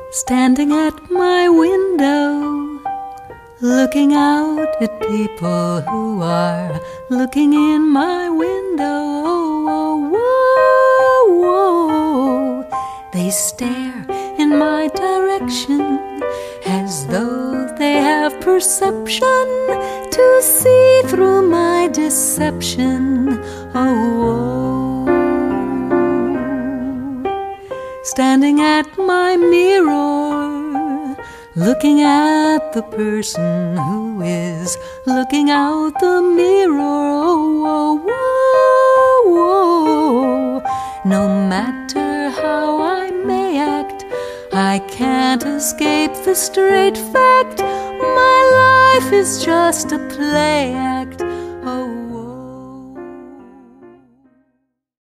standing at my window, looking out at people who are looking in my window. Oh, whoa, whoa. They stare in my direction as though they have perception to see through my deception. Oh, whoa. Standing at my mirror, looking at the person who is looking out the mirror. Oh, whoa, whoa. No matter how I may act, I can't escape the straight fact. My life is just a play act.